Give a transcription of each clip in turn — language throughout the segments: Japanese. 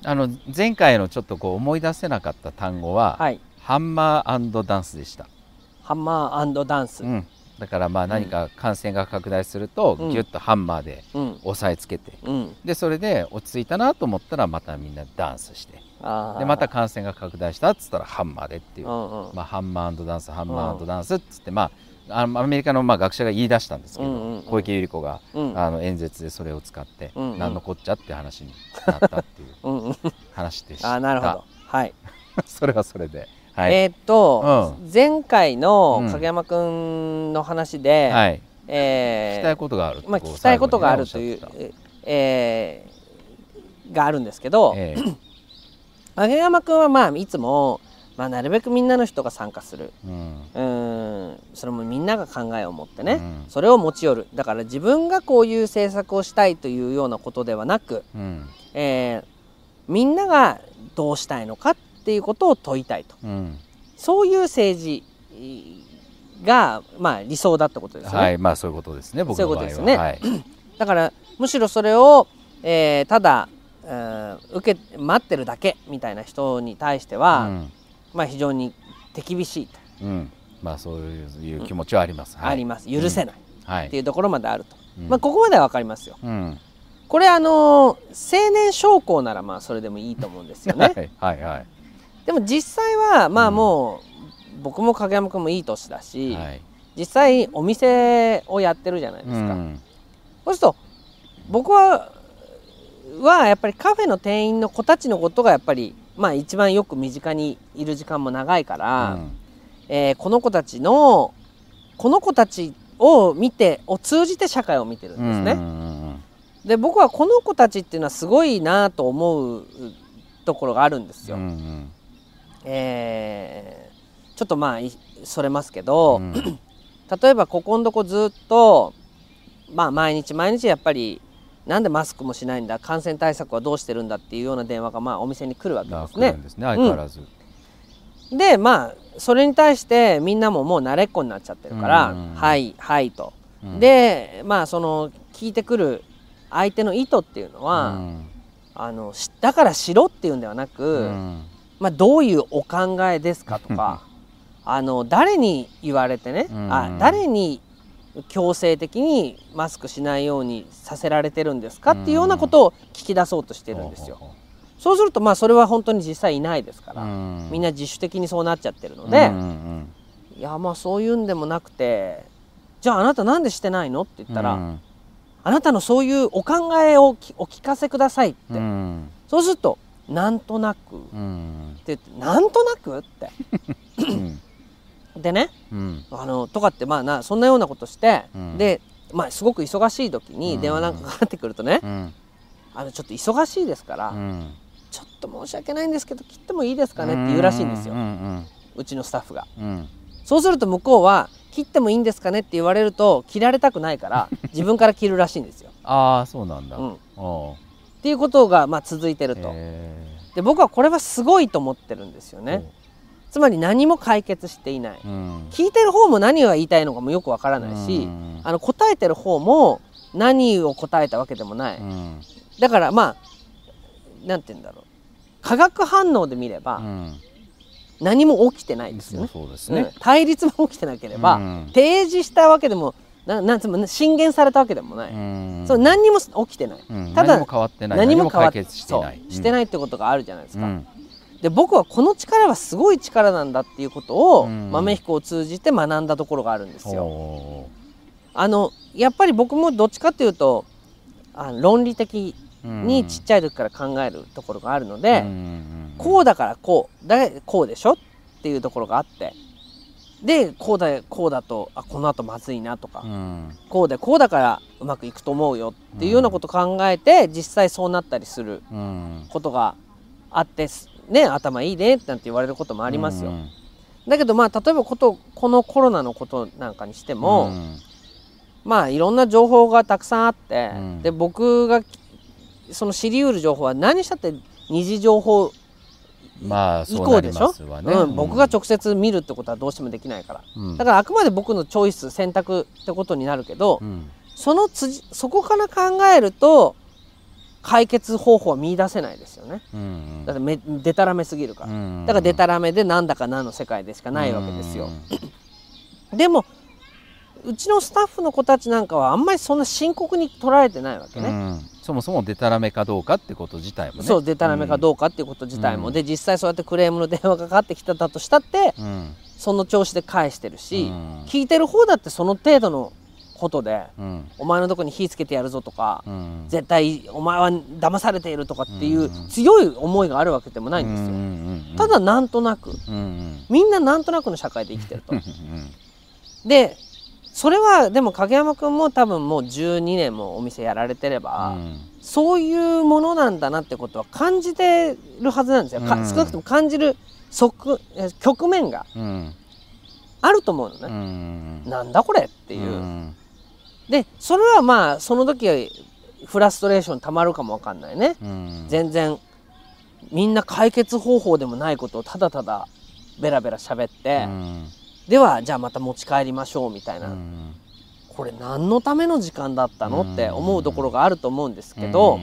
前回のちょっとこう思い出せなかった単語は、 はい、 ハンマー&ダンスでした。 ハンマー&ダンス、 だからまあ何か感染が拡大すると、ギュッとハンマーで押さえつけて、でそれで落ち着いたなと思ったらまたみんなダンスして、でまた感染が拡大したっつったらハンマーでっていう、まあ、ハンマー&ダンスハンマー&ダンスっつって、まあ、アメリカのまあ学者が言い出したんですけど、小池百合子が演説でそれを使って、何のこっちゃって話になったっていう話でした。 なるほど、はい。 それはそれで、 はい、前回の影山くんの話で、 聞きたいことがある、 聞きたいことがあるという、があるんですけど、影山くんはまあいつも、まあ、なるべくみんなの人が参加する、それもみんなが考えを持ってね、それを持ち寄る。だから自分がこういう政策をしたいというようなことではなく、みんながどうしたいのかっていうことを問いたいと、そういう政治がまあ理想だってことですよね。 はい、まあそういうことですね。僕の場合はそういうことですね。はい、 だからむしろそれを、ただ待ってるだけみたいな人に対しては、まあ非常に手厳しいと、 まあそういう気持ちはあります。 あります。許せないっていうところまであると、まあここまでは分かりますよ。これ青年将校ならまあそれでもいいと思うんですよね。でも実際はまあもう、僕も影山君もいい年だし、実際お店をやってるじゃないですか。そうすると僕はやっぱりカフェの店員の子たちのことがやっぱりまあ一番よく身近にいる時間も長いから、この子たちを通じて社会を見てるんですね。で僕はこの子たちっていうのはすごいなと思うところがあるんですよ。ちょっとまあそれますけど、例えばここのとこずっとまあ毎日やっぱりなんでマスクもしないんだ、感染対策はどうしてるんだっていうような電話がまあお店に来るわけですね。 相変わらず。 でまあそれに対してみんなももう慣れっこになっちゃってるから「はいはい」と。でまあその聞いてくる相手の意図っていうのは、だからしろっていうんではなく、まあどういうお考えですかとか誰に言われてね、誰に強制的にマスクしないようにさせられてるんですかっていうようなことを聞き出そうとしてるんですよ。そうするとまあそれは本当に実際いないですから、みんな自主的にそうなっちゃってるので、いやまあそういうんでもなくて、じゃああなたなんでしてないのって言ったら、あなたのそういうお考えをお聞かせくださいって、そうするとなんとなくって言って、なんとなくってでね、とかってまあそんなようなことして、でまあすごく忙しい時に電話なんかかかってくるとね、ちょっと忙しいですから、ちょっと申し訳ないんですけど切ってもいいですかねって言うらしいんですよ、うちのスタッフが。そうすると向こうは切ってもいいんですかねって言われると切られたくないから自分から切るらしいんですよ。 ああそうなんだ。 っていうことがまあ続いてると。で僕はこれはすごいと思ってるんですよね。つまり何も解決していない、聞いてる方も何が言いたいのかもよくわからないし、答えてる方も何を答えたわけでもない、だからまあなんて言うんだろう、化学反応で見れば、何も起きてないですよね。対立も起きてなければ、提示したわけでも進言されたわけでもない、そう何にも起きてない、ただ何も変わってない、 何も解決してない、 してないってことがあるじゃないですか。で僕はこの力はすごい力なんだっていうことを豆彦を通じて学んだところがあるんですよ。やっぱり僕もどっちかっていうと論理的にちっちゃい時から考えるところがあるので、こうだからこうでしょっていうところがあって、でこうだとこのあとまずいなとか、こうだからうまくいくと思うよっていうようなことを考えて実際そうなったりすることがあってね、頭いいねなんて言われることもありますよ。だけどまあ例えばこのコロナのことなんかにしても、まあいろんな情報がたくさんあって、で僕がその知りうる情報は何したって二次情報以降でしょ。僕が直接見るってことはどうしてもできないから、だからあくまで僕のチョイス選択ってことになるけど、そこから考えると解決方法は見出せないですよね、だってでたらめすぎるから、だからでたらめでなんだかなの世界でしかないわけですよ、でもうちのスタッフの子たちなんかはあんまりそんな深刻に捉えてないわけね、 そもそもでたらめかどうかってこと自体もね、 そうでたらめかどうかっていうこと自体も、で実際そうやってクレームの電話がかかってきてたとしたって、その調子で返してるし、聞いてる方だってその程度のことで、お前のとこに火つけてやるぞとか、絶対お前は騙されているとかっていう強い思いがあるわけでもないんですよ、ただなんとなく、みんななんとなくの社会で生きてるとでそれはでも影山君も多分もう12年もお店やられてれば、そういうものなんだなってことは感じてるはずなんですよ、少なくとも感じる局面があると思うのね、なんだこれっていう、でそれはまあその時はフラストレーションたまるかもわかんないね、全然みんな解決方法でもないことをただただベラベラ喋って、ではじゃあまた持ち帰りましょうみたいな、これ何のための時間だったのって思うところがあると思うんですけど、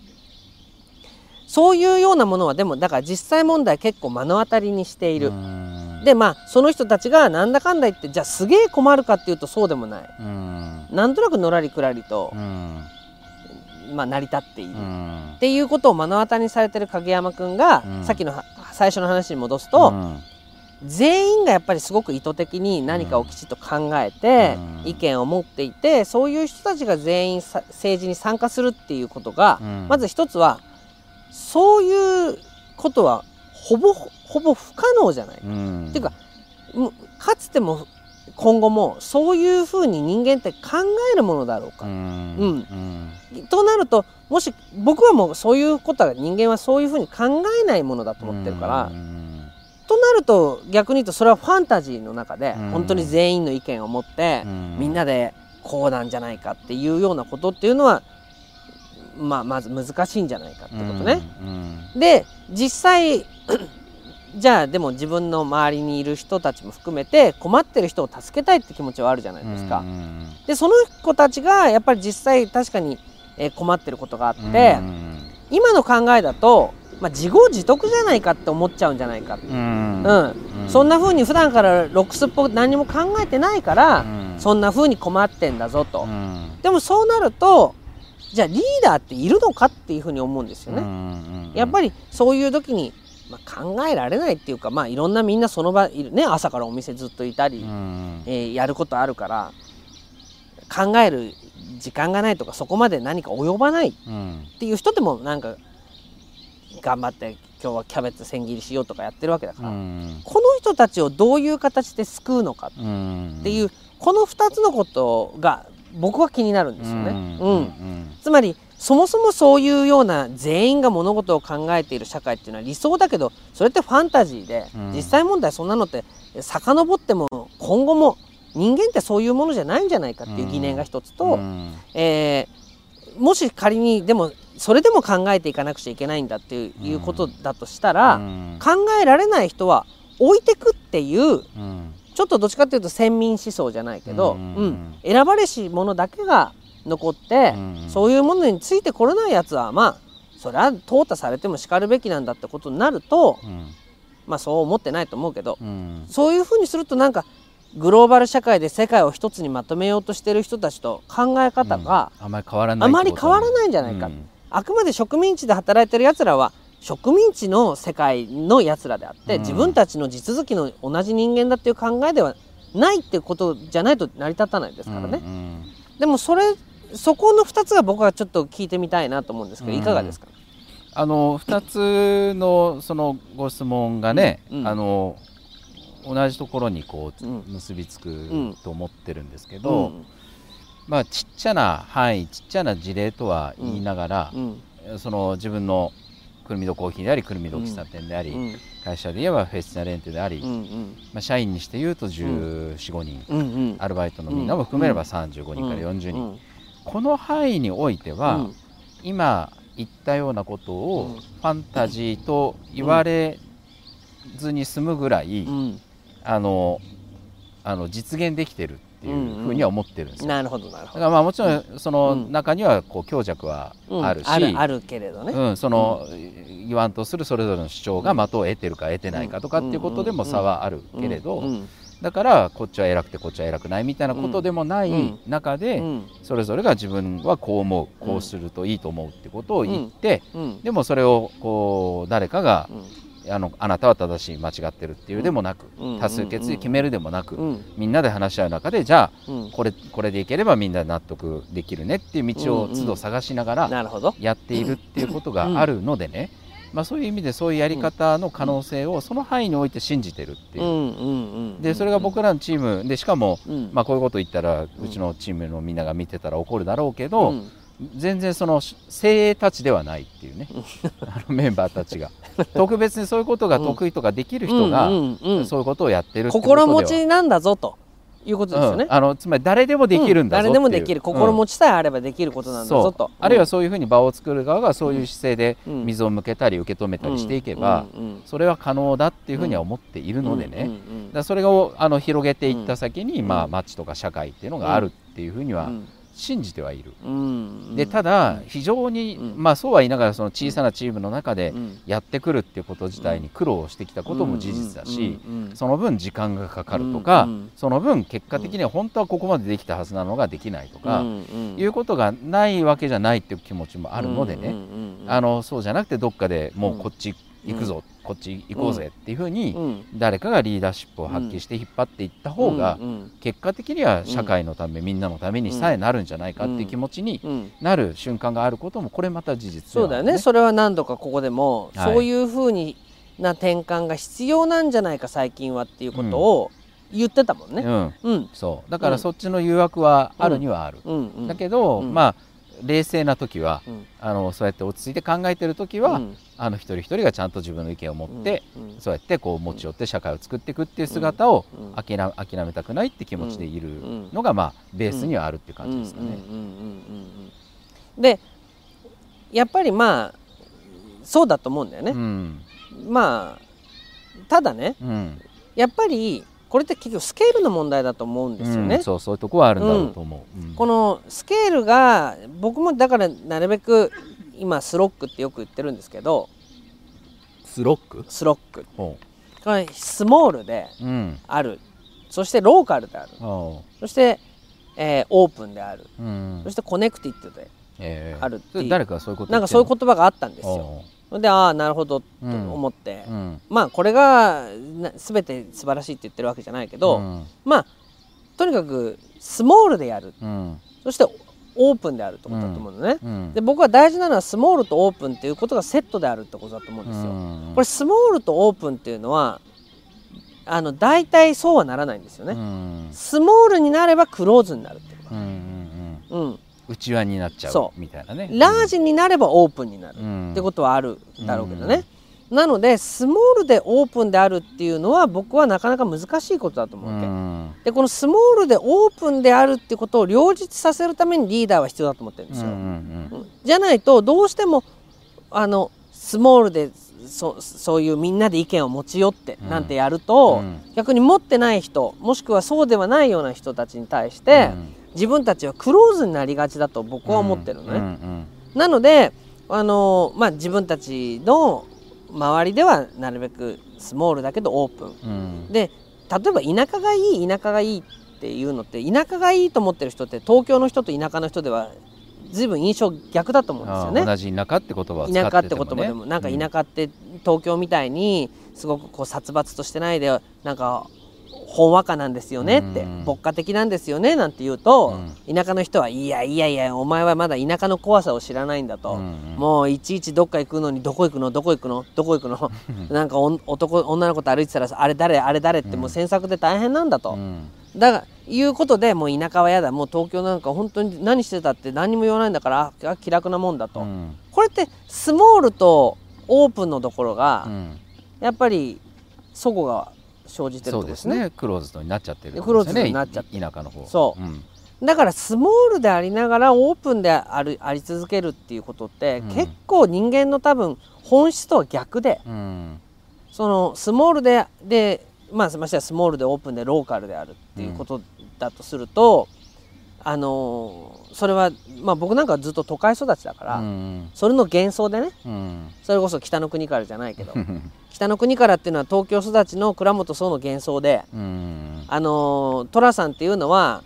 そういうようなものはでもだから実際問題結構目の当たりにしている、でまあその人たちがなんだかんだ言ってじゃあすげえ困るかっていうとそうでもない、なんとなくのらりくらりと、まあ、成り立っている、っていうことを目の当たりにされてる影山くんが、さっきの最初の話に戻すと、全員がやっぱりすごく意図的に何かをきちっと考えて、意見を持っていて、そういう人たちが全員政治に参加するっていうことが、まず一つはそういうことはほぼ不可能じゃないか、っていうかかつても今後もそういうふうに人間って考えるものだろうか、となるともし僕はもうそういうことは人間はそういうふうに考えないものだと思ってるから、となると逆に言うとそれはファンタジーの中で本当に全員の意見を持ってみんなでこうなんじゃないかっていうようなことっていうのはまず難しいんじゃないかってことね。で実際じゃあでも自分の周りにいる人たちも含めて困ってる人を助けたいって気持ちはあるじゃないですか。でその子たちがやっぱり実際確かに困ってることがあって、今の考えだと自業自得じゃないかって思っちゃうんじゃないか、そんな風に普段からロックスっぽく何も考えてないから、そんな風に困ってんだぞと、でもそうなるとじゃあリーダーっているのかっていう風に思うんですよね。やっぱりそういう時に、考えられないっていうか、いろんなみんなその場いるね、朝からお店ずっといたり、やることあるから考える時間がないとか、そこまで何か及ばないっていう人でもなんか頑張って今日はキャベツ千切りしようとかやってるわけだから、この人たちをどういう形で救うのかっていう、この2つのことが僕は気になるんですよね。つまりそもそもそういうような全員が物事を考えている社会っていうのは理想だけど、それってファンタジーで、実際問題そんなのって遡っても今後も人間ってそういうものじゃないんじゃないかっていう疑念が一つと、もし仮にでもそれでも考えていかなくちゃいけないんだっていうことだとしたら、考えられない人は置いてくっていう、ちょっとどっちかっていうと先民思想じゃないけど、選ばれし者だけが残って、そういうものについてこれないやつはそれは淘汰されてもしかるべきなんだってことになると、そう思ってないと思うけど、そういうふうにするとなんかグローバル社会で世界を一つにまとめようとしている人たちと考え方があまり変わらないんじゃないか、あくまで植民地で働いてるやつらは植民地の世界のやつらであって、自分たちの地続きの同じ人間だっていう考えではないっていうことじゃないと成り立たないですからね。でもそこの2つが僕はちょっと聞いてみたいなと思うんですけど、いかがですか。 2つのそのご質問がね、同じところにこう結びつくと思ってるんですけど、ちっちゃな範囲、ちっちゃな事例とは言いながら、その自分のくるみどコーヒーであり、くるみど喫茶店であり、会社で言えばフェスチャレンテであり、社員にして言うと14、15人、アルバイトのみんなも含めれば35人から40人、この範囲においては、今言ったようなことをファンタジーと言われずに済むぐらい、実現できてるっていうふうには思ってるんですよ。 なるほどなるほど。 だからまあもちろんその中にはこう強弱はあるし、 あるけれどね、 その言わんとするそれぞれの主張が的を得てるか得てないかとかっていうことでも差はあるけれど、だからこっちは偉くてこっちは偉くないみたいなことでもない中で、それぞれが自分はこう思う、こうするといいと思うってことを言って、でもそれをこう誰かがあなたは正しい間違ってるっていうでもなく、多数決で決めるでもなく、みんなで話し合う中でじゃあこれでいければみんなで納得できるねっていう道を都度探しながらやっているっていうことがあるのでね、まあそういう意味でそういうやり方の可能性をその範囲において信じてるっていう。でそれが僕らのチームで、しかもまあこういうこと言ったらうちのチームのみんなが見てたら怒るだろうけど、全然その精鋭たちではないっていうねメンバーたちが特別にそういうことが得意とかできる人がそういうことをやってるってことでは、 心持ちなんだぞということですよね。 つまり誰でもできるんだぞっていう、誰でもできる心持ちさえあればできることなんだぞと、 あるいはそういうふうに場を作る側がそういう姿勢で水を向けたり受け止めたりしていけばそれは可能だっていうふうには思っているのでね、だからそれを広げていった先にまあ町とか社会っていうのがあるっていうふうには信じてはいる。でただ非常にまあそうは言いながらその小さなチームの中でやってくるっていうこと自体に苦労してきたことも事実だし、その分時間がかかるとか、その分結果的には本当はここまでできたはずなのができないとかいうことがないわけじゃないっていう気持ちもあるのでね、そうじゃなくてどっかでもうこっち行くぞ、こっち行こうぜっていうふうに誰かがリーダーシップを発揮して引っ張っていった方が結果的には社会のためみんなのためにさえなるんじゃないかっていう気持ちになる瞬間があることもこれまた事実でそうだよね。それは何度かここでもそういうふうな転換が必要なんじゃないか最近はっていうことを言ってたもんね。 そうだからそっちの誘惑はあるにはある。だけどまあ冷静な時はそうやって落ち着いて考えてる時は一人一人がちゃんと自分の意見を持ってそうやってこう持ち寄って社会を作っていくっていう姿を諦めたくないって気持ちでいるのがまあベースにはあるっていう感じですかね。 でやっぱりまあそうだと思うんだよね。まあただね、やっぱりこれって結局スケールの問題だと思うんですよね。 そういうとこはあるんだろうと思う。 このスケールが僕もだからなるべく今スロックってよく言ってるんですけど、スロックこれスモールである、そしてローカルである、そして、オープンである、そしてコネクティッドであるっていう、 誰かそういうことなんかそういう言葉があったんですよ。でああなるほどと思って、まあこれが全て素晴らしいって言ってるわけじゃないけど、まあとにかくスモールでやる、そしてオープンであるってことだと思うのね。で僕は大事なのはスモールとオープンっていうことがセットであるってことだと思うんですよ。これスモールとオープンっていうのは大体そうはならないんですよね。スモールになればクローズになるってことだ。 内輪になっちゃうみたいなね。 ラージになればオープンになるってことはあるだろうけどね。なのでスモールでオープンであるっていうのは僕はなかなか難しいことだと思うわけで、このスモールでオープンであるっていうことを両立させるためにリーダーは必要だと思ってるんですよ。じゃないとどうしてもスモールでそういうみんなで意見を持ち寄ってなんてやると、逆に持ってない人もしくはそうではないような人たちに対して自分たちはクローズになりがちだと僕は思ってるのね。なので自分たちの周りではなるべくスモールだけどオープン、で例えば田舎がいいっていうのって、田舎がいいと思ってる人って東京の人と田舎の人では随分印象逆だと思うんですよね。 同じ田舎って言葉を使っててもね、 田舎って言葉でもなんか田舎って東京みたいにすごくこう殺伐としてないでなんかほんわかなんですよねって、牧歌的なんですよねなんて言うと、田舎の人はいやお前はまだ田舎の怖さを知らないんだと、もういちいちどっか行くのにどこ行くのなんか女の子と歩いてたらあれ誰ってもう詮索で大変なんだと、だからいうことでもう田舎は嫌だ、もう東京なんか本当に何してたって何にも言わないんだから気楽なもんだと、これってスモールとオープンのところが、やっぱりそこが生じてるところですね。 そうですね。クローズドになっちゃってるんですね。 クローズドになっちゃって田舎の方。 そう、だからスモールでありながらオープンであり続けるっていうことって、結構人間の多分本質とは逆で、そのスモールでましてやスモールでオープンでローカルであるっていうことっだとするとそれは、まあ、僕なんかはずっと都会育ちだから、それの幻想でね、それこそ北の国からじゃないけど北の国からっていうのは東京育ちの倉本壮の幻想で、寅さんっていうのは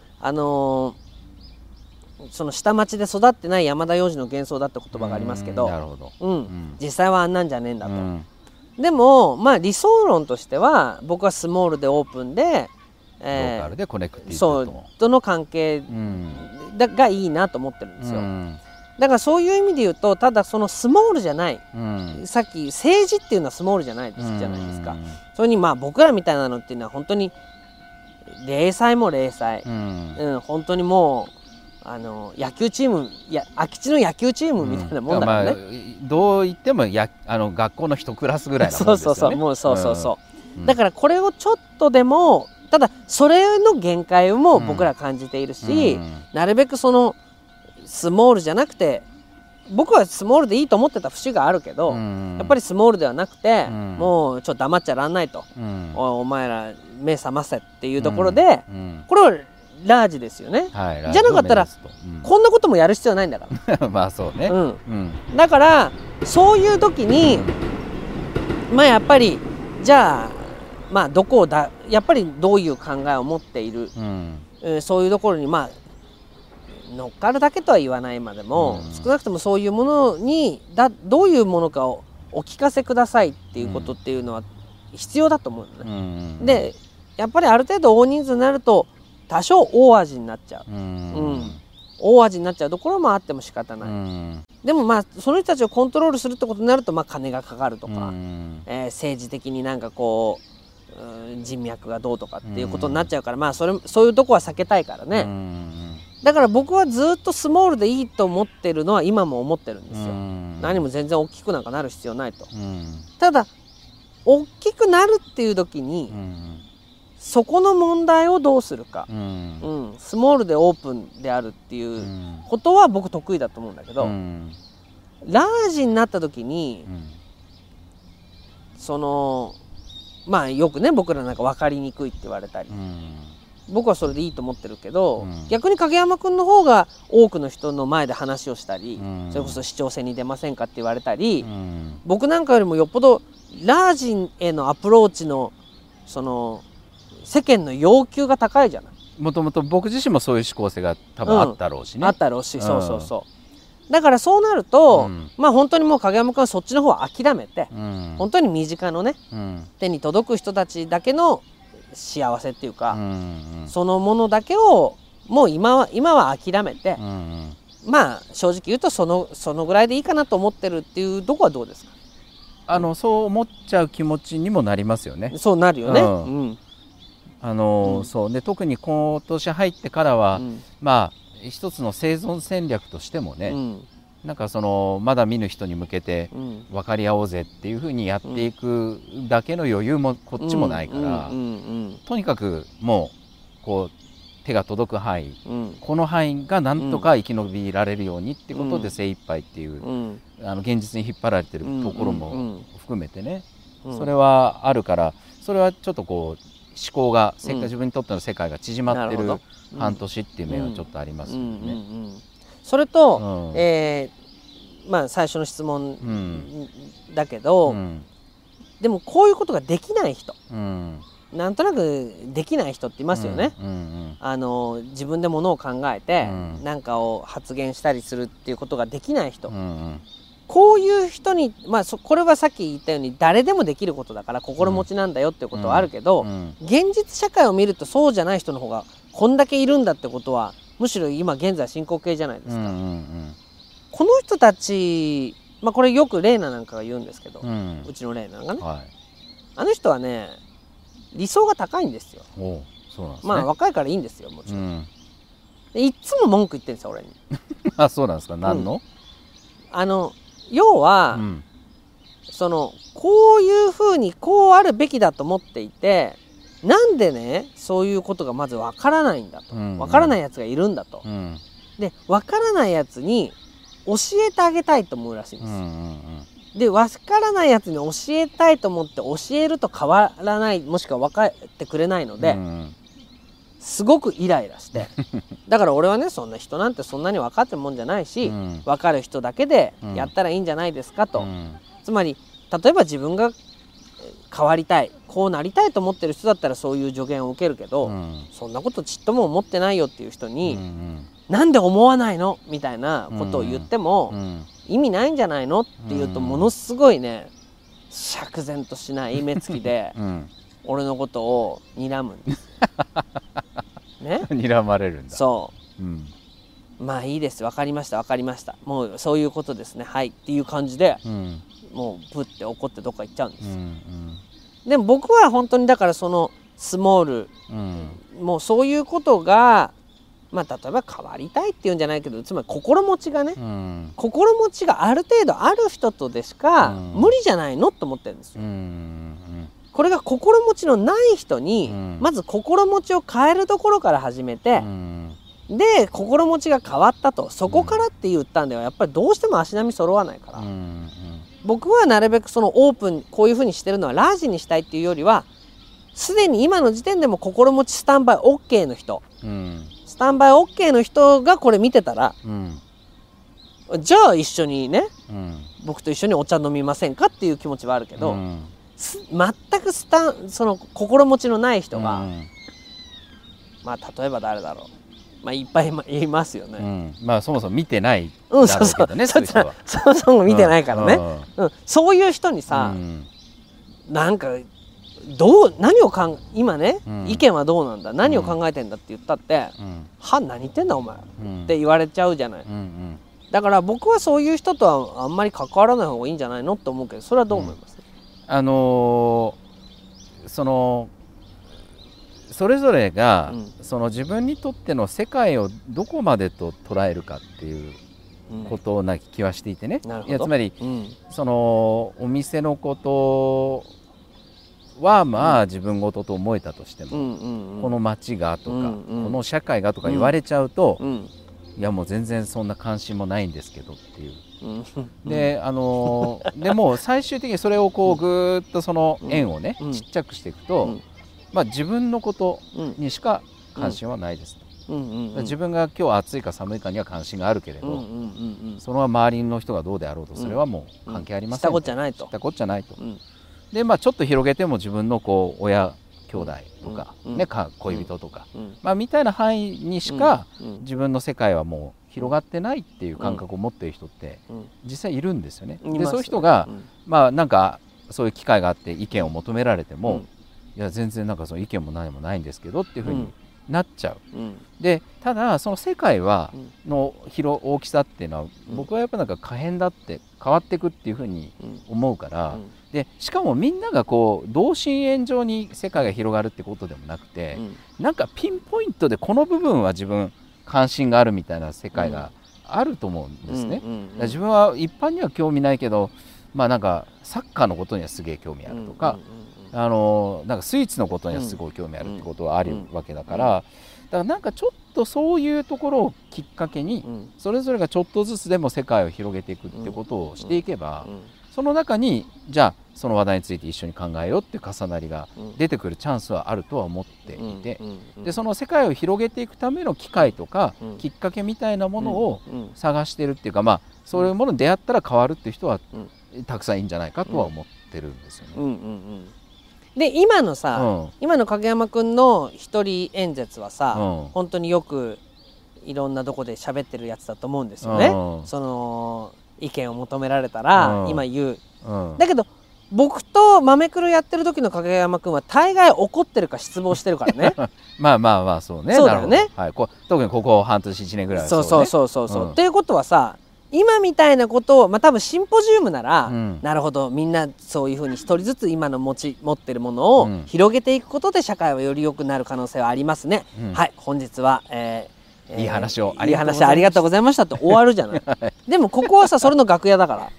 その下町で育ってない山田洋次の幻想だって言葉がありますけど、実際はあんなんじゃねえんだと。でもまあ理想論としては僕はスモールでオープンで、 ローカルでコネクティブそうとの関係がいいなと思ってるんですよ。だからそういう意味で言うと、ただそのスモールじゃない、さっき政治っていうのはスモールじゃないじゃないですか。それにまあ僕らみたいなのっていうのは本当に零細も零細、本当にもう野球チーム空き地の野球チームみたいなもんだからね、 どう言っても学校の一クラスぐらいなもんですよね。 そうだからこれをちょっとでも、ただそれの限界も僕ら感じているし、なるべくそのスモールじゃなくて、僕はスモールでいいと思ってた節があるけど、やっぱりスモールではなくて、もうちょっと黙っちゃらんないと、お前ら目覚ませっていうところで、これはラージですよね、じゃなかったらこんなこともやる必要ないんだからまあそうね、 だからそういう時にまあやっぱりじゃあまあやっぱりどういう考えを持っている、そういうところにまあ乗っかるだけとは言わないまでも、少なくともそういうものにどういうものかをお聞かせくださいっていうことっていうのは必要だと思うのね。でやっぱりある程度大人数になると多少大味になっちゃう、大味になっちゃうところもあっても仕方ない、でもまあその人たちをコントロールするってことになると、まあ金がかかるとか、政治的になんかこう人脈がどうとかっていうことになっちゃうから、まあそういうとこは避けたいからね。だから僕はずっとスモールでいいと思ってるのは今も思ってるんですよ。何も全然大きくなんかなる必要ないと。ただ大きくなるっていう時に、そこの問題をどうするか、スモールでオープンであるっていうことは僕得意だと思うんだけど、ラージになった時に、そのまあよくね、僕らなんか分かりにくいって言われたり、僕はそれでいいと思ってるけど、逆に影山君の方が多くの人の前で話をしたり、それこそ市長選に出ませんかって言われたり、僕なんかよりもよっぽどラージへのアプローチのその世間の要求が高いじゃない。 もともと僕自身もそういう思考性が多分あったろうしね、 あったろうし、そうだからそうなると、まあ本当にもう影山君はそっちの方は諦めて、本当に身近のね、手に届く人たちだけの幸せっていうか、そのものだけをもう今は諦めて、まあ正直言うとそのぐらいでいいかなと思ってるっていうとこはどうですか。 そう思っちゃう気持ちにもなりますよね。 そうなるよね。 そうで、特に今年入ってからは、まあ一つの生存戦略としてもね、なんかまだ見ぬ人に向けて分かり合おうぜっていうふうにやっていくだけの余裕もこっちもないから、とにかくもうこう手が届く範囲、この範囲がなんとか生き延びられるようにっていうことで精一杯っていう、現実に引っ張られてるところも含めてね、それはあるから、それはちょっとこう思考が自分にとっての世界が縮まってる半年っていう面はちょっとありますよね。 それと、まあ最初の質問だけど、でもこういうことができない人、なんとなくできない人っていますよね。自分でものを考えて何かを発言したりするっていうことができない人、こういう人に、まあこれはさっき言ったように誰でもできることだから心持ちなんだよっていうことはあるけど、現実社会を見るとそうじゃない人の方がこんだけいるんだってことはむしろ今現在進行形じゃないですか。この人たち、まあこれよくレイナなんかが言うんですけど、うちのレイナがね、あの人はね理想が高いんですよ。 そうなんですね。 まあ若いからいいんですよ、もちろん。でいつも文句言ってるんですよ俺に。 あ、そうなんですか。何の？ 要は、こういうふうにこうあるべきだと思っていて、なんでねそういうことがまずわからないんだと、わからないやつがいるんだと、でわからないやつに教えてあげたいと思うらしいんです。でわからないやつに教えたいと思って教えると変わらない、もしくは分かってくれないので、 すごくイライラしてだから俺はね、そんな人なんてそんなに分かってるもんじゃないし、分かる人だけでやったらいいんじゃないですかと、つまり例えば自分が変わりたい、こうなりたいと思ってる人だったらそういう助言を受けるけど、そんなことちっとも思ってないよっていう人に、なんで思わないのみたいなことを言っても、意味ないんじゃないのって言うと、ものすごいね、釈然としない目つきで俺のことを睨むんですね。 睨まれるんだ。 そう、まあいいです、分かりました分かりました、もうそういうことですね、はいっていう感じで、もうブッて怒ってどっか行っちゃうんです、でも僕は本当にだからそのスモール、もうそういうことが、まあ例えば変わりたいっていうんじゃないけど、つまり心持ちがね、心持ちがある程度ある人とでしか無理じゃないのと思ってるんですよ。これが心持ちのない人に、まず心持ちを変えるところから始めて、で心持ちが変わったと、そこからって言ったんではやっぱりどうしても足並み揃わないから、僕はなるべくそのオープン、こういうふうにしてるのはラージにしたいっていうよりは、すでに今の時点でも心持ちスタンバイ OK の人、スタンバイ OK の人がこれ見てたら、じゃあ一緒にね、僕と一緒にお茶飲みませんかっていう気持ちはあるけど、全くその心持ちのない人が、まあ例えば誰だろう、まあいっぱいいますよね、まあそもそも見てないだろうけどね、そういう人はそもそも見てないからね、そういう人にさ、なんか何を今ね、意見はどうなんだ、何を考えてんだって言ったって、は何言ってんだお前って言われちゃうじゃない、だから僕はそういう人とはあんまり関わらない方がいいんじゃないのって思うけど、それはどう思います？ それぞれが、その自分にとっての世界をどこまでと捉えるかっていうことな気はしていてね、いやつまり、そのお店のことはまあ自分事と思えたとしても、この街がとか、この社会がとか言われちゃうと、いやもう全然そんな関心もないんですけどっていう。ででも最終的にそれをこうぐーっとその円をね、ちっちゃくしていくと、まあ自分のことにしか関心はないですと。自分が今日暑いか寒いかには関心があるけれど、その周りの人がどうであろうとそれはもう関係ありません。 したこっちゃないと。 したこっちゃないと。でまあちょっと広げても自分のこう親兄弟とか、ね、恋人とか、まあみたいな範囲にしか自分の世界はもう広がってないっていう感覚を持っている人って実際いるんですよね。でそういう人が、まあなんかそういう機会があって意見を求められても、いや全然なんかその意見も何もないんですけどっていうふうになっちゃう。でただその世界はの大きさっていうのは、僕はやっぱなんか可変だって変わっていくっていうふうに思うから、でしかもみんながこう同心円状に世界が広がるってことでもなくて、なんかピンポイントでこの部分は自分関心があるみたいな世界があると思うんですね。自分は一般には興味ないけど、まあなんかサッカーのことにはすげえ興味あるとか、なんかスイーツのことにはすごい興味あるってことはあるわけだから、だからなんかちょっとそういうところをきっかけに、それぞれがちょっとずつでも世界を広げていくってことをしていけば、その中にじゃあその話題について一緒に考えようっていう重なりが出てくるチャンスはあるとは思っていて、でその世界を広げていくための機会とかきっかけみたいなものを探してるっていうか、まあそういうものに出会ったら変わるっていう人はたくさんいいんじゃないかとは思ってるんですよね。 で今のさ、今の影山君の一人演説はさ、本当によくいろんなとこで喋ってるやつだと思うんですよね。その意見を求められたら今言う、だけど僕と豆黒やってる時の影山君は大概怒ってるか失望してるからね。 まあまあまあそうね。 そうだよね。 はい、特にここ半年1年ぐらいはそうね。そうっていうことはさ、今みたいなことを、まあ多分シンポジウムなら、なるほどみんなそういうふうに一人ずつ今の持ってるものを広げていくことで社会はより良くなる可能性はありますね。はい、本日は、 いい話をありがとうございましたって終わるじゃない。でもここはさそれの楽屋だから。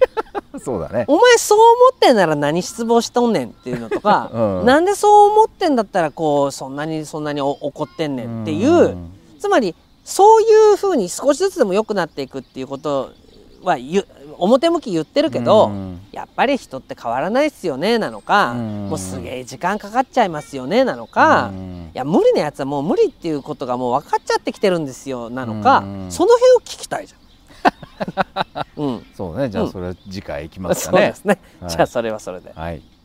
そうだね。 お前そう思ってんなら何失望しとんねんっていうのとか、なんでそう思ってんだったらこうそんなに怒ってんねんっていう、つまりそういうふうに少しずつでも良くなっていくっていうことは表向き言ってるけど、やっぱり人って変わらないっすよねなのか、もうすげえ時間かかっちゃいますよねなのか、いや無理なやつはもう無理っていうことがもう分かっちゃってきてるんですよなのか、その辺を聞きたいじゃん。 そうね、じゃあそれ次回いきますかね。 そうですね、じゃあそれはそれで。 はい。